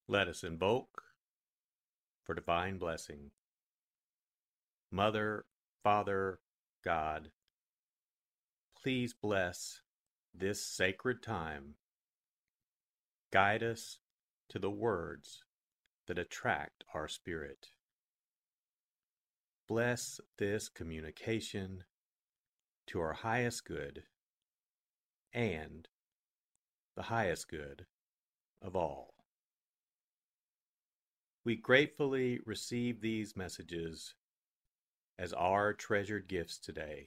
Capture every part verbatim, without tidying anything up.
Let us invoke for divine blessing. Mother, Father, God, please bless this sacred time. Guide us to the words that attract our spirit. Bless this communication to our highest good and the highest good of all. We gratefully receive these messages as our treasured gifts today.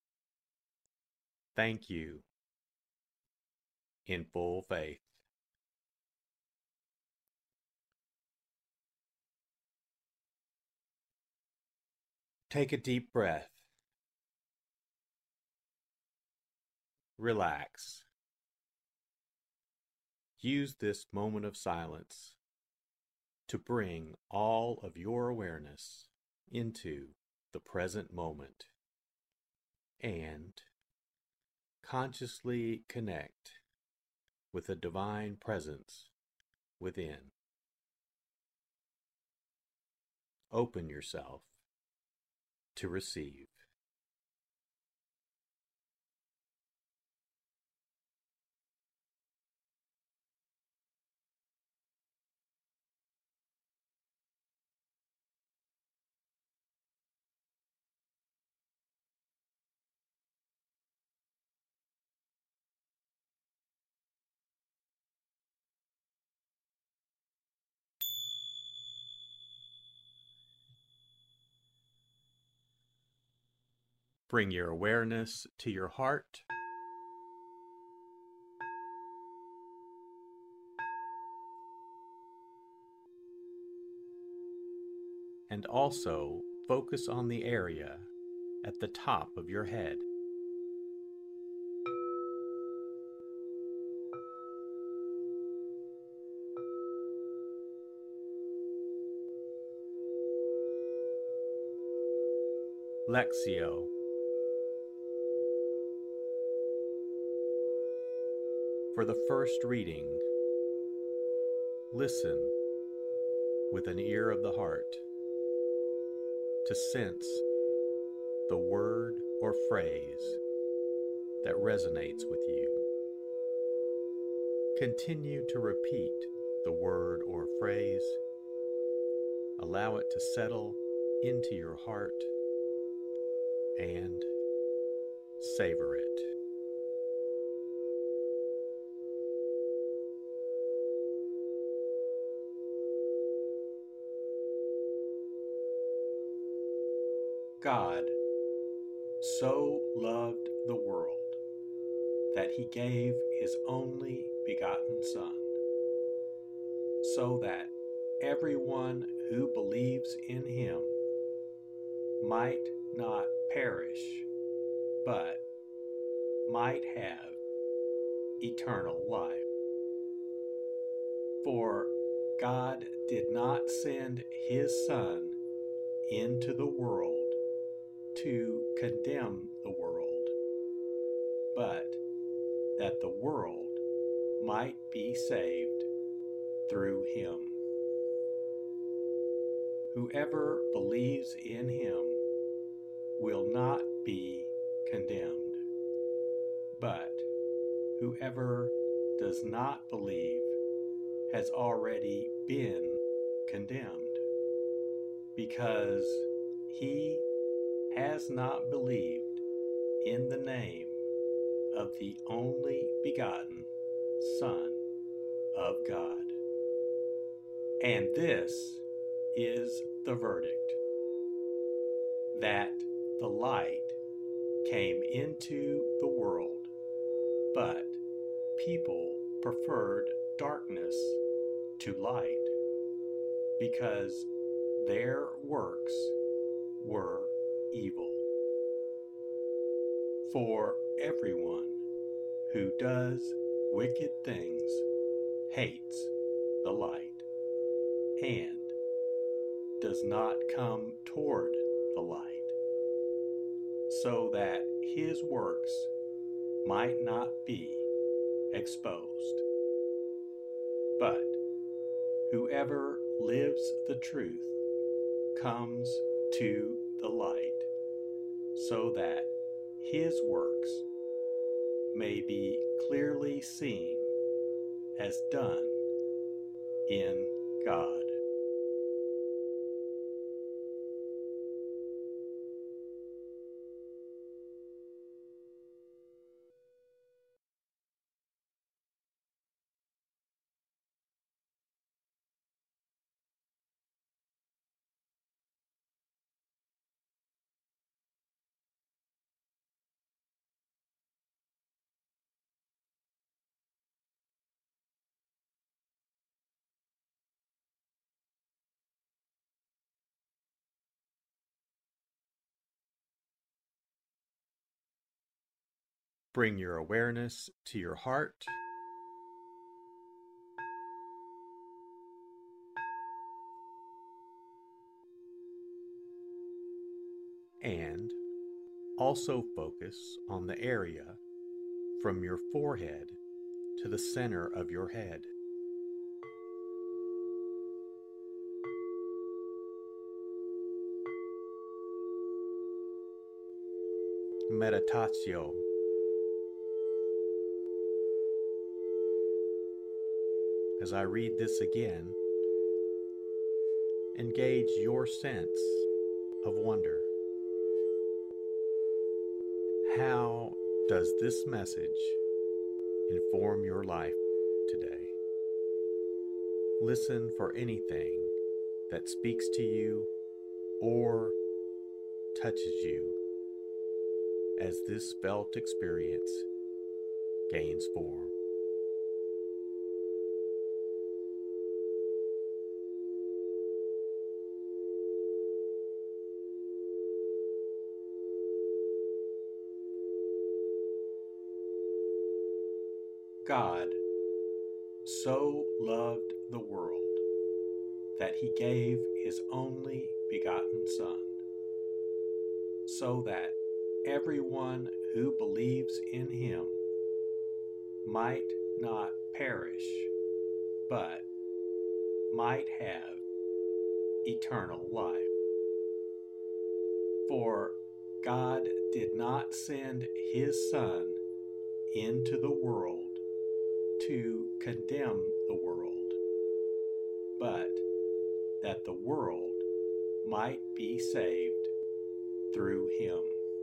Thank you in full faith. Take a deep breath. Relax. Use this moment of silence to bring all of your awareness into the present moment and consciously connect with the divine presence within. Open yourself to receive. Bring your awareness to your heart. And also focus on the area at the top of your head. Lectio. For the first reading, listen with an ear of the heart to sense the word or phrase that resonates with you. Continue to repeat the word or phrase. Allow it to settle into your heart and savor it. God so loved the world that he gave his only begotten Son, so that everyone who believes in him might not perish, but might have eternal life. For God did not send his Son into the world to condemn the world, but that the world might be saved through him. Whoever believes in him will not be condemned, but whoever does not believe has already been condemned, because he has not believed in the name of the only begotten Son of God. And this is the verdict, that the light came into the world, but people preferred darkness to light, because their works were evil. For everyone who does wicked things hates the light, and does not come toward the light, so that his works might not be exposed. But Whoever lives the truth comes to the light, so that his works may be clearly seen as done in God. Bring your awareness to your heart and also focus on the area from your forehead to the center of your head. Meditatio. As I read this again, engage your sense of wonder. How does this message inform your life today? Listen for anything that speaks to you or touches you as this felt experience gains form. God so loved the world that he gave his only begotten Son, so that everyone who believes in him might not perish, but might have eternal life. For God did not send his Son into the world to condemn the world, but that the world might be saved through him.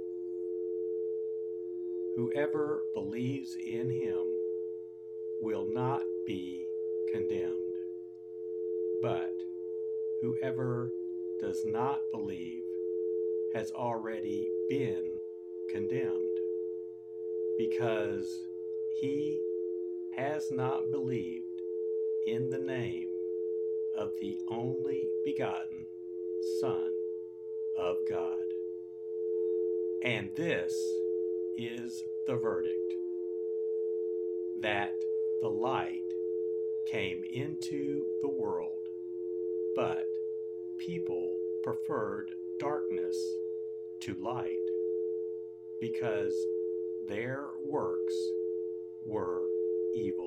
Whoever believes in him will not be condemned, but whoever does not believe has already been condemned, because he has not believed in the name of the only begotten Son of God. And this is the verdict, that the light came into the world, but people preferred darkness to light, because their works were evil.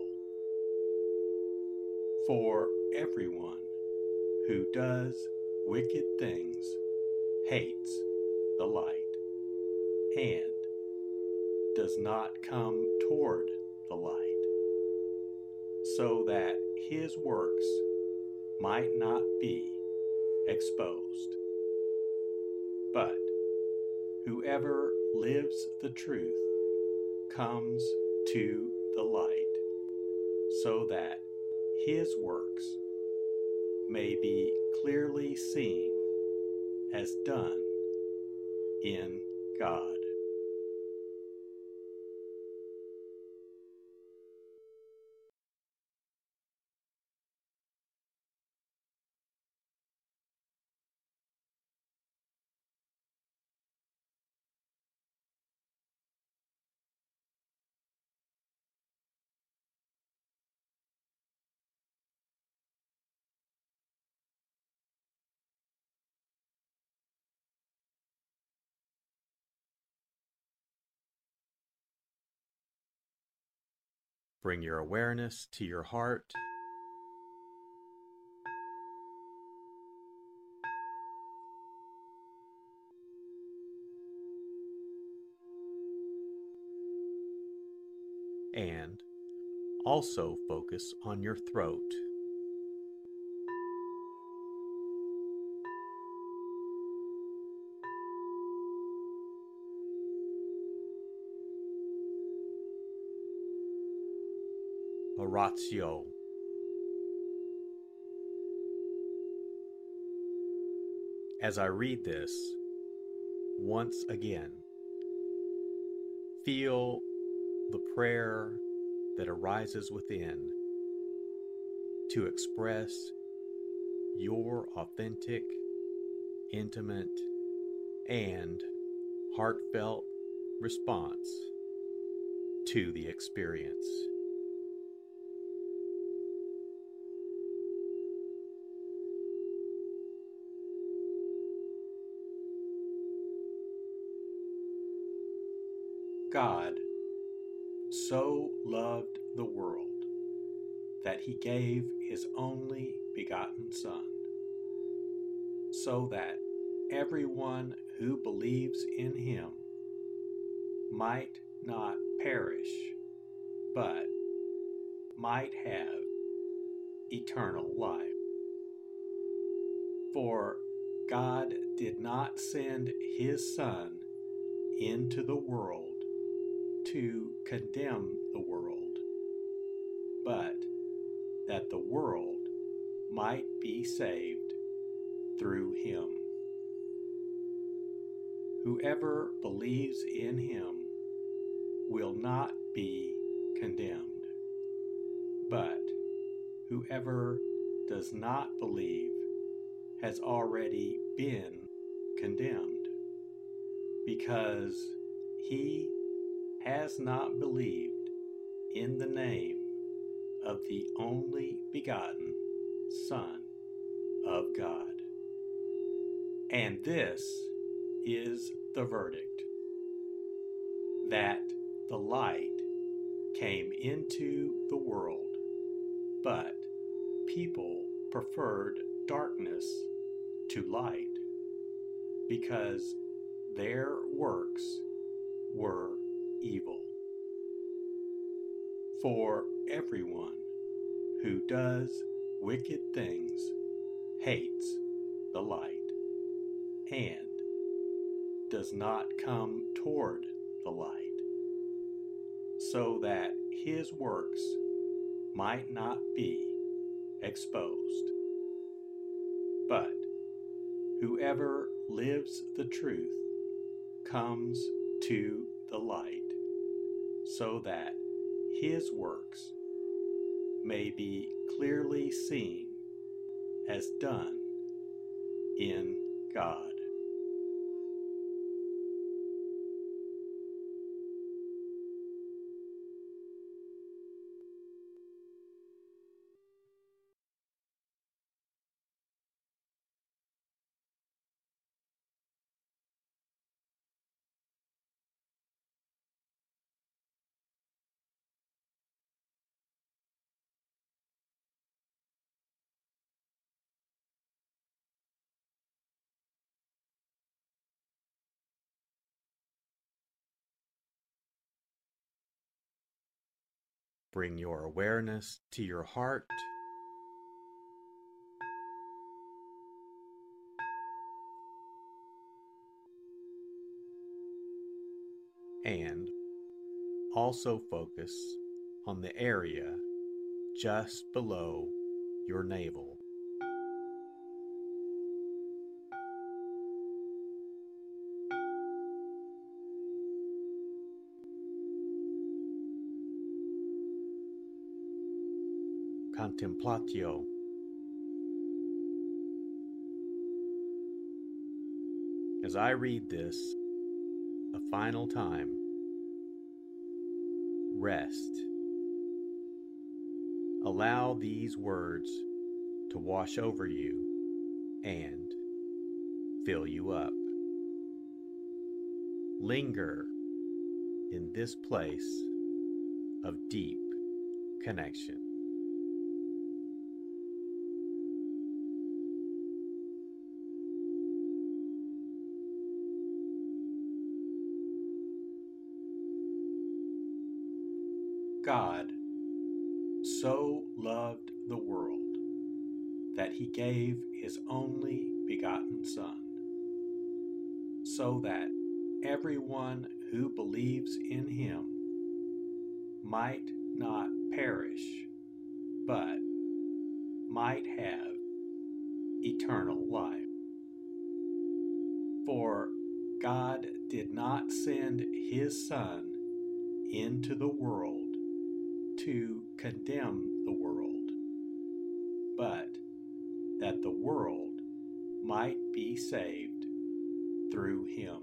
For everyone who does wicked things hates the light, and does not come toward the light, so that his works might not be exposed. But whoever lives the truth comes to the light, so that his works may be clearly seen as done in God. Bring your awareness to your heart Also focus on your throat. Oratio. As I read this, once again, feel the prayer that arises within to express your authentic, intimate, and heartfelt response to the experience. God so loved the world that he gave his only begotten Son, so that everyone who believes in him might not perish, but might have eternal life. For God did not send his Son into the world to condemn the world, but that the world might be saved through him. Whoever believes in him will not be condemned, but whoever does not believe has already been condemned, because he has not believed in the name of the only begotten Son of God. And this is the verdict, that the light came into the world, but people preferred darkness to light, because their works were evil. For everyone who does wicked things hates the light, and does not come toward the light, so that his works might not be exposed. But whoever lives the truth comes to the light, so that his works may be clearly seen as done in God. Bring your awareness to your heart, and also focus on the area just below your navel. Contemplatio. As I read this a final time, rest. Allow these words to wash over you and fill you up. Linger in this place of deep connection. God so loved the world that he gave his only begotten Son, so that everyone who believes in him might not perish, but might have eternal life. For God did not send his Son into the world to condemn the world, but that the world might be saved through him.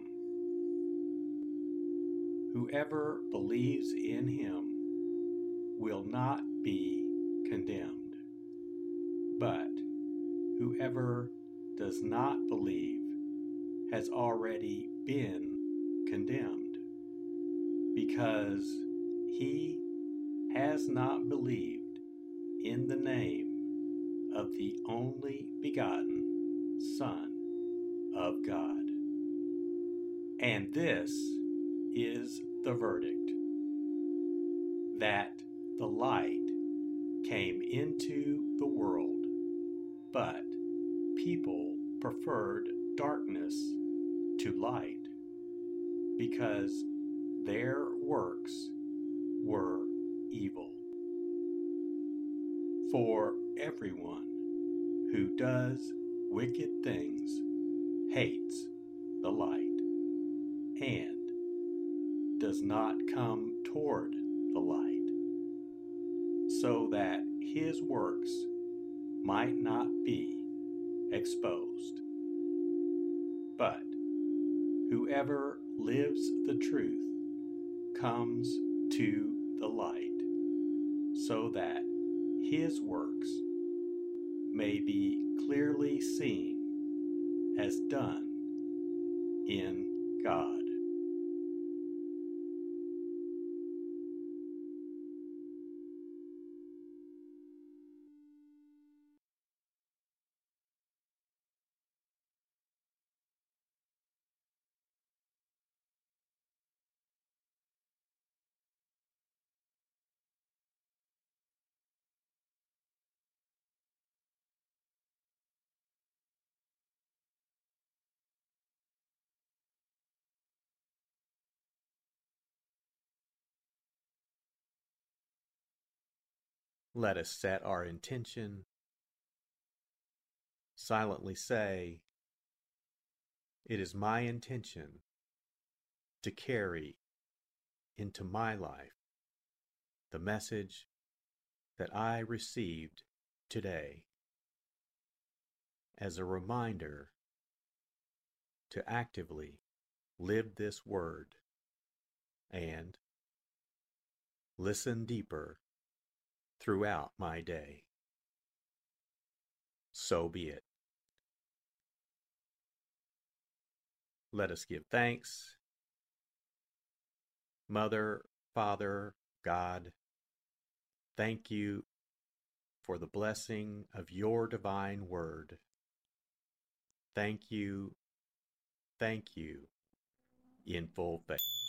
Whoever believes in him will not be condemned, but whoever does not believe has already been condemned, because he has not believed in the name of the only begotten Son of God. And this is the verdict, that the light came into the world, but people preferred darkness to light, because their works were evil. For everyone who does wicked things hates the light, and does not come toward the light, so that his works might not be exposed. But whoever lives the truth comes to the light, so that his works may be clearly seen as done in God. Let us set our intention, silently say, it is my intention to carry into my life the message that I received today, as a reminder to actively live this word and listen deeper throughout my day. So be it. Let us give thanks. Mother, Father, God, thank you for the blessing of your divine word. Thank you, thank you, in full faith.